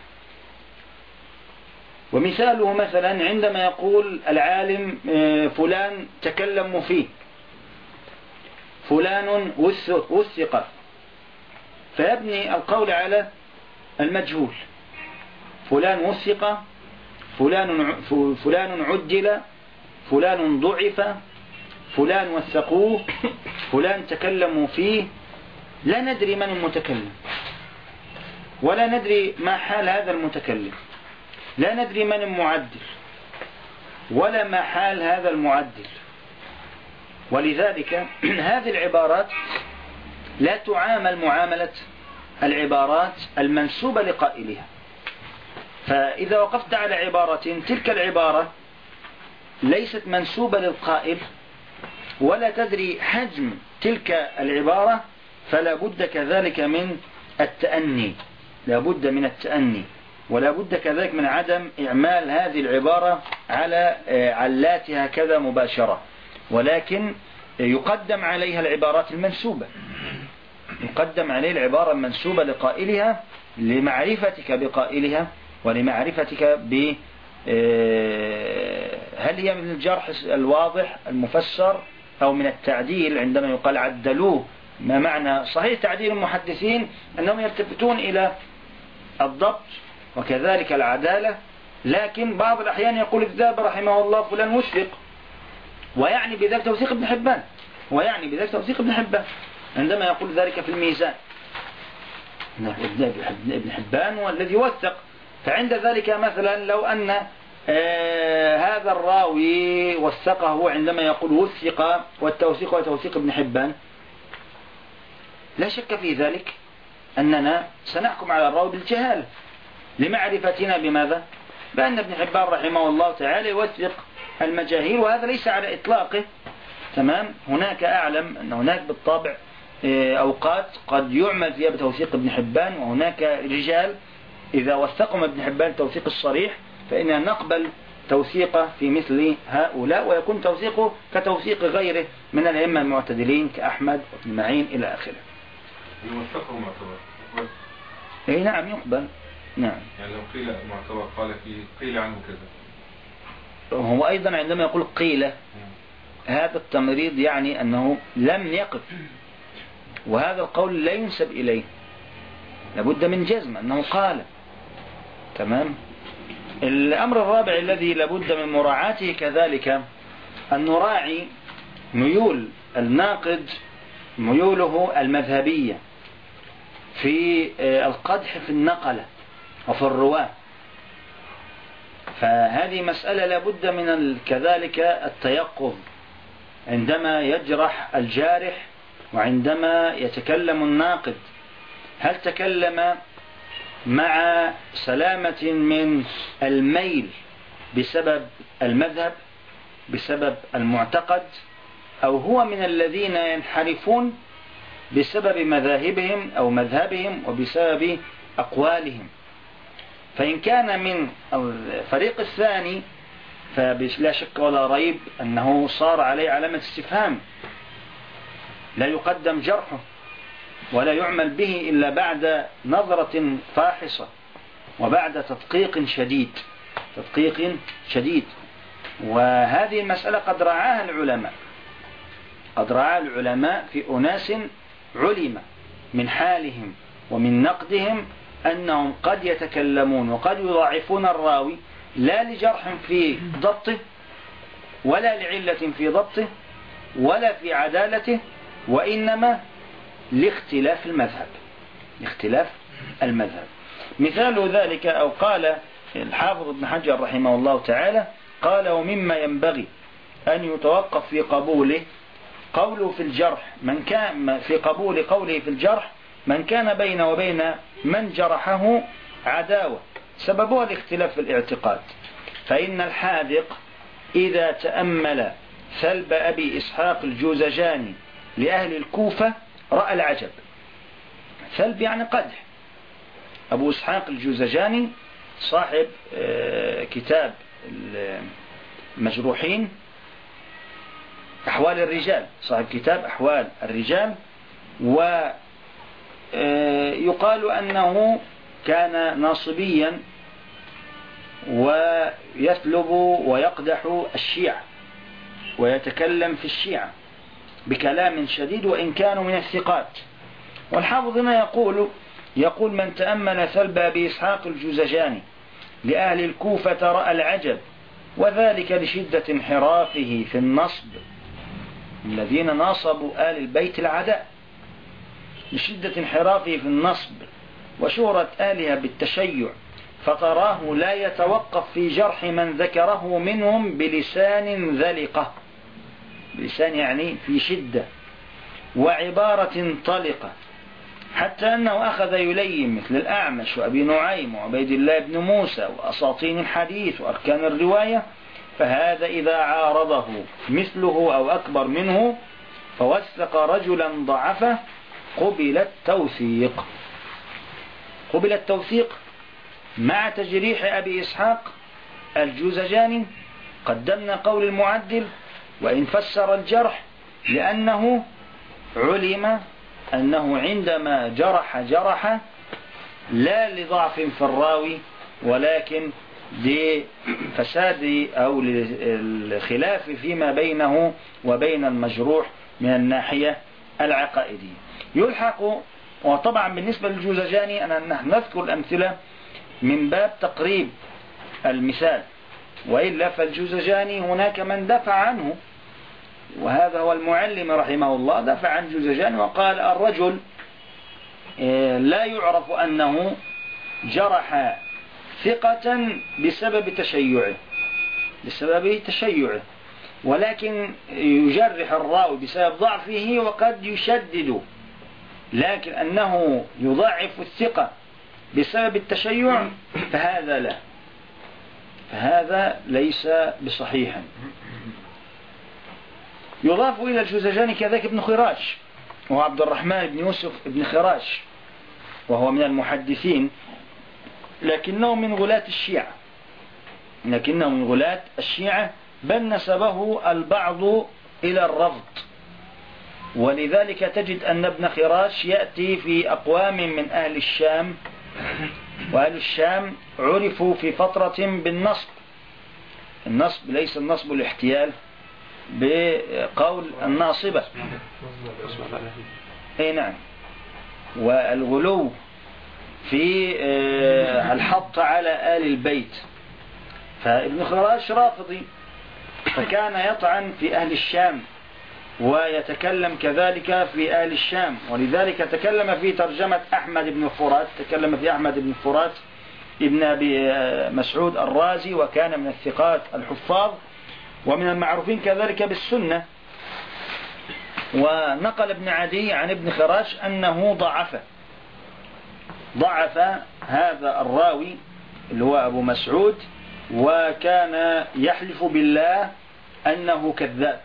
ومثاله مثلا عندما يقول العالم فلان تكلم مفيد، فلان وثق، فيبني القول على المجهول، فلان وثق، فلان عدل، فلان ضعف، فلان وثقوه، فلان تكلموا فيه. لا ندري من المتكلم، ولا ندري ما حال هذا المتكلم، لا ندري من المعدل ولا ما حال هذا المعدل. ولذلك هذه العبارات لا تعامل معاملة العبارات المنسوبة لقائلها. فإذا وقفت على عبارة تلك العبارة ليست منسوبة للقائل ولا تدري حجم تلك العبارة، فلا بد كذلك من التأني، لا بد من التأني، ولا بد كذلك من عدم إعمال هذه العبارة على علاتها كذا مباشرة، ولكن يقدم عليها العبارات المنسوبة، يقدم عليه العبارة المنسوبة لقائلها لمعرفتك بقائلها ولمعرفتك ب هل هي من الجرح الواضح المفسر أو من التعديل عندما يقال عدلوه. ما معنى صحيح تعديل المحدثين أنهم يلتفتون إلى الضبط وكذلك العدالة، لكن بعض الأحيان يقول الذهبي رحمه الله فلان وثق، ويعني بذلك توثيق ابن حبان، ويعني بذلك توثيق ابن حبان عندما يقول ذلك في الميزان، ابن حبان هو الذي وثق. فعند ذلك مثلا لو أن هذا الراوي وثقه عندما يقول وثق، والتوثيق وتوثيق ابن حبان، لا شك في ذلك أننا سنحكم على الراوي بالجهالة لمعرفتنا بماذا؟ بأن ابن حبان رحمه الله تعالى يوثق المجاهيل، وهذا ليس على إطلاقه. تمام. هناك أعلم أن هناك بالطبع أوقات قد يعمل فيها بتوثيق ابن حبان، وهناك رجال إذا وثقهم ابن حبان توثيق الصريح فإننا نقبل توثيقه في مثل هؤلاء، ويكون توثيقه كتوثيق غيره من الأئمة المعتدلين كأحمد وابن معين إلى آخره. يوثقه معتبر؟ أي نعم يقبل. نعم. يعني لو قيل معتبر قال فيه قيل عنه كذا، هو أيضا عندما يقول قيل هذا التمريض يعني أنه لم يقف، وهذا القول لا ينسب إليه، لابد من جزم أنه قال. تمام. الأمر الرابع الذي لابد من مراعاته كذلك أن نراعي ميول الناقد، ميوله المذهبية في القدح في النقلة وفي الرواة، فهذه مسألة لابد من كذلك التيقظ عندما يجرح الجارح وعندما يتكلم الناقد. هل تكلم مع سلامة من الميل بسبب المذهب، بسبب المعتقد، أو هو من الذين ينحرفون بسبب مذاهبهم أو مذهبهم وبسبب أقوالهم؟ فإن كان من الفريق الثاني فلا شك ولا ريب أنه صار عليه علامة استفهام، لا يقدم جرحه ولا يعمل به إلا بعد نظرة فاحصة وبعد تدقيق شديد. وهذه المسألة قد رعاها العلماء في أناس علم من حالهم ومن نقدهم أنهم قد يتكلمون وقد يضاعفون الراوي لا لجرح في ضبطه ولا لعلة في ضبطه ولا في عدالته، وإنما لاختلاف المذهب. مثال ذلك أو قال الحافظ ابن حجر رحمه الله تعالى قال: ومما ينبغي أن يتوقف في قبوله قوله في الجرح من كان في قبول قوله في الجرح من كان بينه وبين من جرحه عداوة سببها الاختلاف في الاعتقاد، فإن الحاذق إذا تأمل ثلب أبي إسحاق الجوزجاني لأهل الكوفة رأى العجب. ثلب يعني قدح. أبو إسحاق الجوزجاني صاحب كتاب المجروحين أحوال الرجال، صاحب كتاب أحوال الرجال، ويقال أنه كان ناصبيا ويثلب ويقدح الشيعة ويتكلم في الشيعة بكلام شديد وإن كانوا من الثقات. والحافظ هنا يقول من تأمل ثلب أبي إسحاق الجوزجاني لأهل الكوفة رأى العجب، وذلك لشدة انحرافه في النصب، الذين ناصبوا آل البيت العداء، لشدة انحرافه في النصب وشهرة آلها بالتشيع، فتراه لا يتوقف في جرح من ذكره منهم بلسان ذلقة، بلسان يعني في شدة، وعبارة طلقة، حتى أنه أخذ يلين مثل الأعمش وأبي نعيم وعبيد الله بن موسى وأساطين الحديث وأركان الرواية، فهذا إذا عارضه مثله أو أكبر منه فوثق رجلا ضعفه قبل التوثيق. قبل التوثيق مع تجريح أبي إسحاق الجوزجاني. قدمنا قول المعدل وإن فسر الجرح لأنه علم أنه عندما جرح لا لضعف في الراوي ولكن لفساد أو للخلاف فيما بينه وبين المجروح من الناحية العقائدية. يلحق. وطبعا بالنسبة للجوزجاني نحن نذكر الأمثلة من باب تقريب المثال، وإلا فالجوزجاني هناك من دفع عنه، وهذا هو المعلم رحمه الله دفع عن الجوزجاني وقال الرجل لا يعرف أنه جرح ثقة بسبب تشيعه، ولكن يجرح الراوي بسبب ضعفه وقد يشدد، لكن أنه يضعف الثقة بسبب التشيع فهذا لا، فهذا ليس بصحيح. يضاف إلى الجوزجاني كذلك ابن خراش، وهو عبد الرحمن بن يوسف ابن خراش، وهو من المحدثين لكنه من غلاة الشيعة، بل نسبه البعض إلى الرفض. ولذلك تجد أن ابن خراش يأتي في أقوام من أهل الشام، وأهل الشام عرفوا في فترة بالنصب. النصب ليس النصب الاحتيال بقول الناصبة، اي نعم، والغلو في الحط على آل البيت. فابن خراش رافضي، فكان يطعن في أهل الشام ويتكلم كذلك في أهل الشام، ولذلك تكلم في ترجمة أحمد بن فرات، تكلم في أحمد بن فرات ابن أبي مسعود الرازي، وكان من الثقات الحفاظ ومن المعروفين كذلك بالسنة. ونقل ابن عدي عن ابن خراش أنه ضعف هذا الراوي اللي هو أبو مسعود، وكان يحلف بالله أنه كذاب.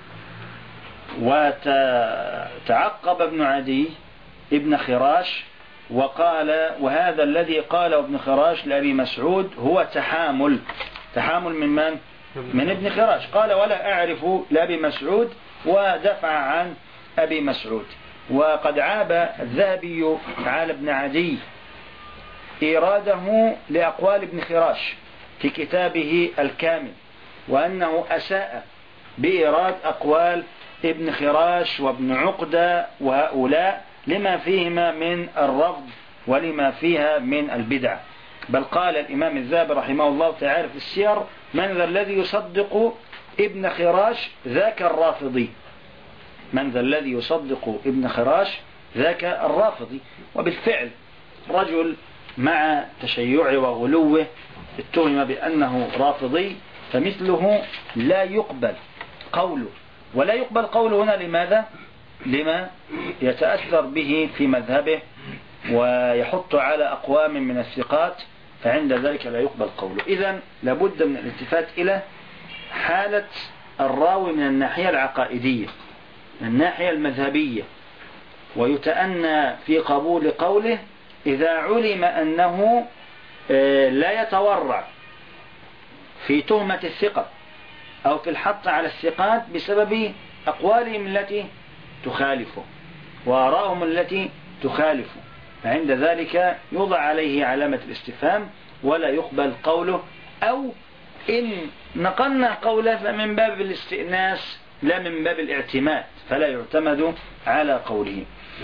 وتعقب ابن عدي ابن خراش وقال: وهذا الذي قاله ابن خراش لأبي مسعود هو تحامل من من؟ من ابن خراش. قال: ولا أعرف لأبي مسعود، ودفع عن أبي مسعود. وقد عاب الذهبي على ابن عدي إيراده لأقوال ابن خراش في كتابه الكامل، وأنه أساء بإيراد أقوال ابن خراش وابن عقدة وهؤلاء لما فيهما من الرفض ولما فيها من البدع. بل قال الإمام الذهبي رحمه الله تعالى في السير: من ذا الذي يصدق ابن خراش ذاك الرافضي. من ذا الذي يصدق ابن خراش ذاك الرافضي. وبالفعل رجل مع تشيعه وغلوه اتهم بأنه رافضي، فمثله لا يقبل قوله. ولا يقبل قوله هنا لماذا؟ لما يتأثر به في مذهبه ويحط على أقوام من الثقات، فعند ذلك لا يقبل قوله. إذن لابد من الالتفات إلى حالة الراوي من الناحية العقائدية، من الناحية المذهبية، ويتأنى في قبول قوله إذا علم أنه لا يتورع في تهمة الثقة أو في الحط على الثقات بسبب أقوالهم التي تخالفه وآرائهم التي تخالفه، فعند ذلك يوضع عليه علامة الاستفهام ولا يقبل قوله، أو إن نقلنا قوله فمن باب الاستئناس لا من باب الاعتماد، فلا يعتمد على قوله.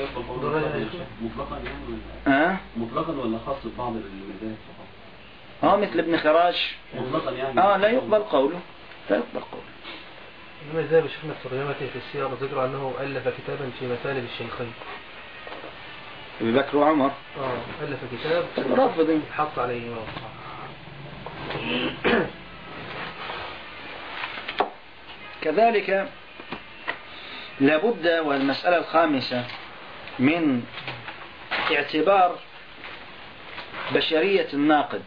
مطلقا ولا خاص ببعض الولايات؟ مثل ابن خراش مطلقا يعني لا يقبل قوله، لا يقبل قوله. إنما زي بشيخنا في ترجمته في السيرة ذكر أنه ألف كتابا في مثالب الشيخين أبي بكر وعمر. ألف كتاب رافضين حط عليه كذلك لابد، والمسألة الخامسة من اعتبار بشرية الناقد،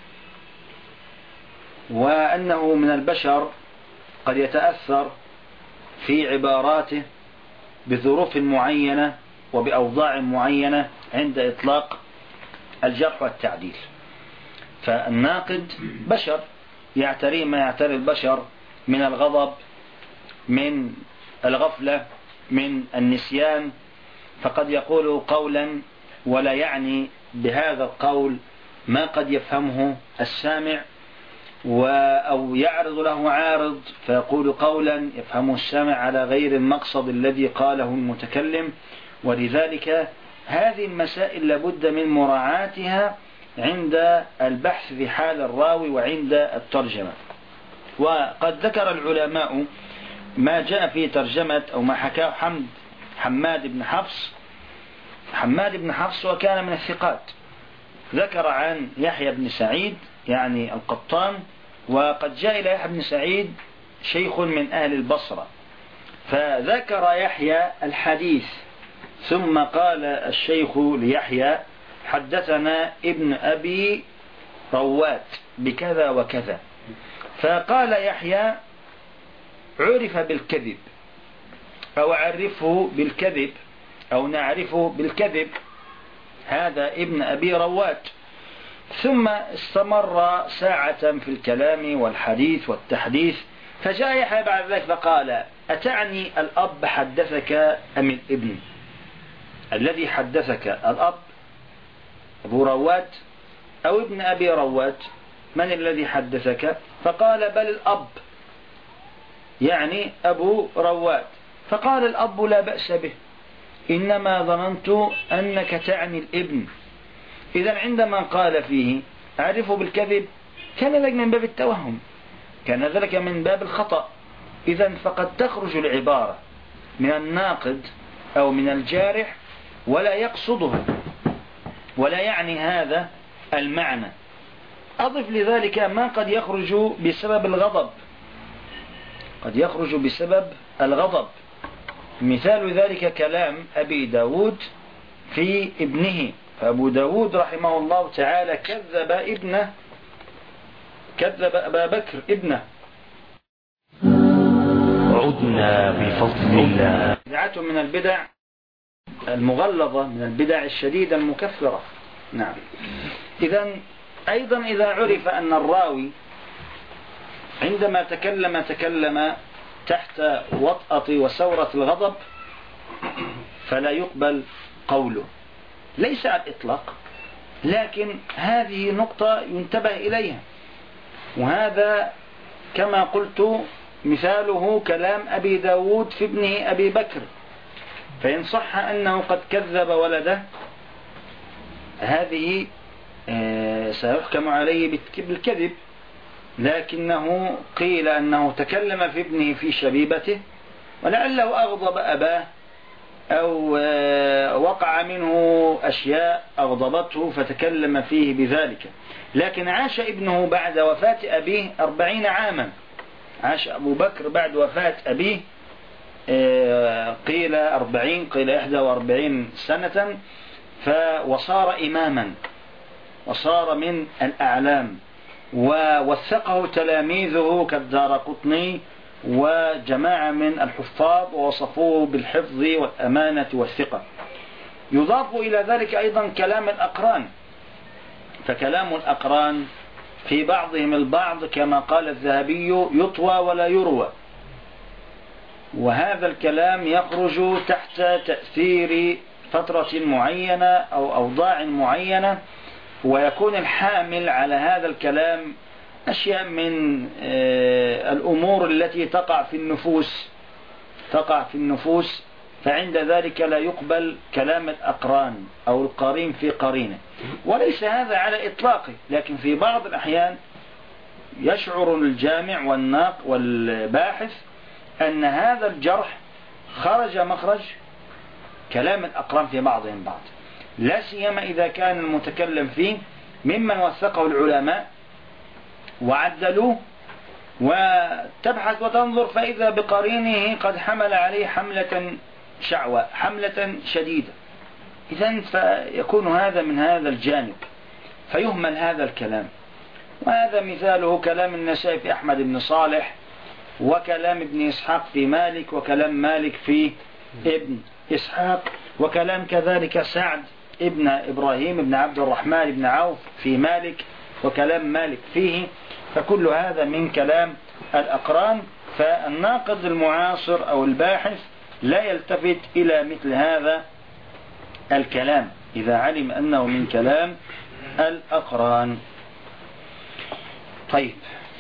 وأنه من البشر قد يتأثر في عباراته بظروف معينة وبأوضاع معينة عند إطلاق الجرح والتعديل. فالناقد بشر يعتري ما يعتري البشر من الغضب، من الغفلة، من النسيان، فقد يقول قولا ولا يعني بهذا القول ما قد يفهمه السامع، أو يعرض له عارض فيقول قولا يفهمه السامع على غير المقصد الذي قاله المتكلم. ولذلك هذه المسائل لابد من مراعاتها عند البحث في حال الراوي وعند الترجمة. وقد ذكر العلماء ما جاء في ترجمة أو ما حكاه حماد بن حفص. حماد بن حفص وكان من الثقات، ذكر عن يحيى بن سعيد يعني القطان، وقد جاء إلى يحيى بن سعيد شيخ من أهل البصرة، فذكر يحيى الحديث ثم قال الشيخ ليحيى حدثنا ابن أبي روات بكذا وكذا، فقال يحيى عرف بالكذب أو عرفه بالكذب أو نعرفه بالكذب، هذا ابن أبي روات. ثم استمر ساعة في الكلام والحديث والتحديث، فجاء يحيى بعد ذلك فقال أتعني الأب حدثك أم الابن؟ الذي حدثك الأب أبو روات أو ابن أبي روات؟ من الذي حدثك؟ فقال بل الأب، يعني أبو روات. فقال الأب لا بأس به، إنما ظننت أنك تعني الابن. إذا عندما قال فيه أعرفه بالكذب كان ذلك من باب التوهم، كان ذلك من باب الخطأ. إذا فقد تخرج العبارة من الناقد أو من الجارح ولا يقصده ولا يعني هذا المعنى. أضف لذلك ما قد يخرج بسبب الغضب، قد يخرج بسبب الغضب. مثال ذلك كلام أبي داود في ابنه، فأبو داود رحمه الله تعالى كذب أبا بكر ابنه. عدنا بفضل الله. بدعة من البدع المغلظة، من البدع الشديدة المكفرة. نعم. إذا أيضا إذا عرف أن الراوي عندما تكلم تحت وطأة وسورة الغضب فلا يقبل قوله، ليس على الإطلاق، لكن هذه نقطة ينتبه إليها. وهذا كما قلت مثاله كلام أبي داود في ابنه أبي بكر، فإن صح أنه قد كذب ولده هذه سيحكم عليه بالكذب، لكنه قيل أنه تكلم في ابنه في شبيبته ولعله أغضب أباه أو وقع منه أشياء أغضبته فتكلم فيه بذلك. لكن عاش ابنه بعد وفاة أبيه 40 عاما، عاش أبو بكر بعد وفاة أبيه قيل 40 قيل 41 سنة، وصار إماما وصار من الأعلام، ووثقه تلاميذه كالدارقطني وجماعة من الحفاظ ووصفوه بالحفظ والأمانة والثقة. يضاف إلى ذلك أيضا كلام الأقران، فكلام الأقران في بعضهم البعض كما قال الذهبي يطوى ولا يروى، وهذا الكلام يخرج تحت تأثير فترة معينة أو أوضاع معينة، ويكون الحامل على هذا الكلام أشياء من الأمور التي تقع في النفوس، فعند ذلك لا يقبل كلام الأقران أو القرين في قرينه. وليس هذا على إطلاقه، لكن في بعض الأحيان يشعر الجامع والناق والباحث أن هذا الجرح خرج مخرج كلام الأقران في بعضهم بعض، لا سيما إذا كان المتكلم فيه ممن وثقه العلماء وعدلوه، وتبحث وتنظر فإذا بقرينه قد حمل عليه حملة شعوى، حملة شديدة، إذن فيكون هذا من هذا الجانب، فيهمل هذا الكلام. وهذا مثاله كلام النسائي في أحمد بن صالح، وكلام ابن إسحاق في مالك، وكلام مالك في ابن إسحاق، وكلام كذلك سعد ابن إبراهيم ابن عبد الرحمن ابن عوف في مالك، وكلام مالك فيه. فكل هذا من كلام الأقران. فالناقد المعاصر أو الباحث لا يلتفت إلى مثل هذا الكلام إذا علم أنه من كلام الأقران. طيب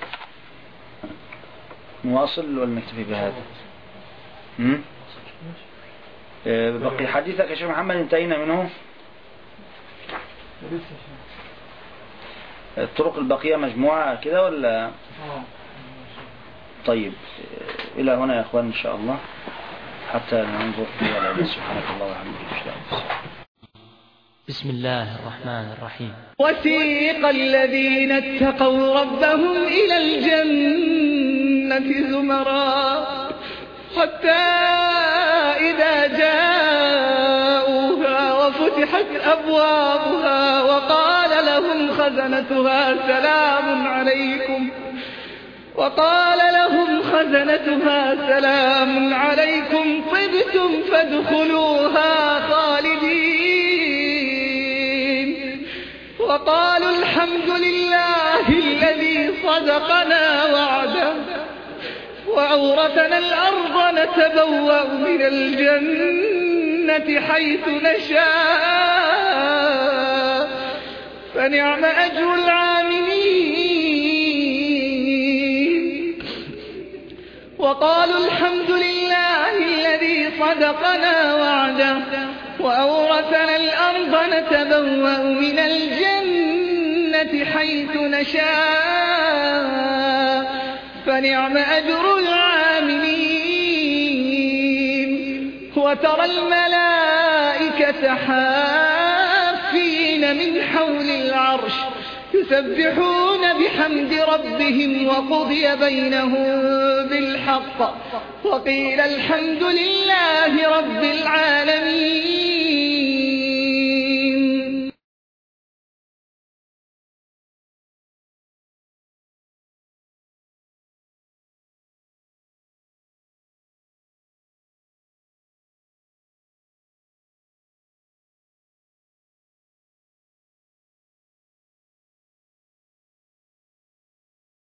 نواصل ولا نكتفي بهذا؟ بقي حديثك يا شيخ محمد انتهينا منه. الطرق البقية مجموعة كده ولا؟ طيب إلى هنا يا أخوان إن شاء الله حتى ننظر فيها العلم. سبحانك الله وبحمدك. بسم الله الرحمن الرحيم. وسيق الذين اتقوا ربهم إلى الجنة زمرا حتى إذا جاءوها وفتحت أبوابها وقال لهم خزنتها سلام عليكم طبتم فادخلوها خالدين وقالوا الحمد لله الذي صدقنا وعده وأورثنا الأرض نتبوأ من الجنة حيث نشاء فنعم أجر العاملين وقالوا الحمد لله الذي صدقنا وعده وأورثنا الأرض نتبوأ من الجنة حيث نشاء فنعم أجر العاملين وترى الملائكة حافين من حول العرش يسبحون بحمد ربهم وقضي بينهم بالحق وقيل الحمد لله رب العالمين.